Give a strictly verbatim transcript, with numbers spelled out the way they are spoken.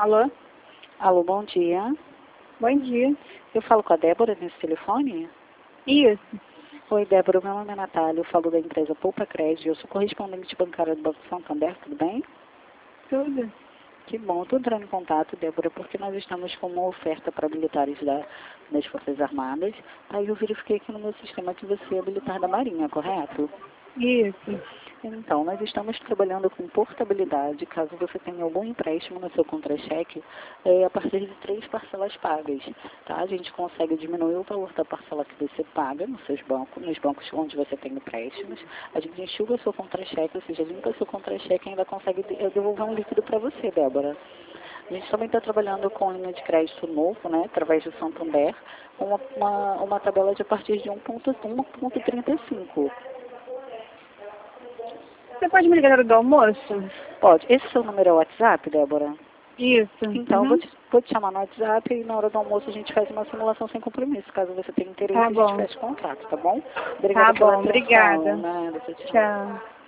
Alô? Alô, bom dia. Bom dia. Eu falo com a Débora nesse telefone? Isso. Oi, Débora, meu nome é Natália, eu falo da empresa Poupa Crédito, eu sou correspondente bancária do Banco Santander, tudo bem? Tudo. Que bom, estou entrando em contato, Débora, porque nós estamos com uma oferta para militares da, das Forças Armadas. Aí eu verifiquei aqui no meu sistema que você é militar da Marinha, correto? Isso. Então, nós estamos trabalhando com portabilidade, caso você tenha algum empréstimo no seu contra-cheque, é, a partir de três parcelas pagas, tá? A gente consegue diminuir o valor da parcela que você paga nos seus bancos, nos bancos onde você tem empréstimos, a gente enxuga o seu contra-cheque, ou seja, limpa o seu contra-cheque e ainda consegue devolver um líquido para você, Débora. A gente também está trabalhando com linha de crédito novo, né, através do Santander, uma, uma, uma tabela de a partir de um ponto trinta e cinco. Você pode me ligar na hora do almoço? Pode. Esse seu número é o WhatsApp, Débora? Isso. Então, Uhum. vou, te, vou te chamar no WhatsApp e na hora do almoço a gente faz uma simulação sem compromisso, caso você tenha interesse, Tá a gente bom. feche contrato, tá bom? Obrigada Tá pela bom, atenção. obrigada. Nada, tchau, tchau. Tchau.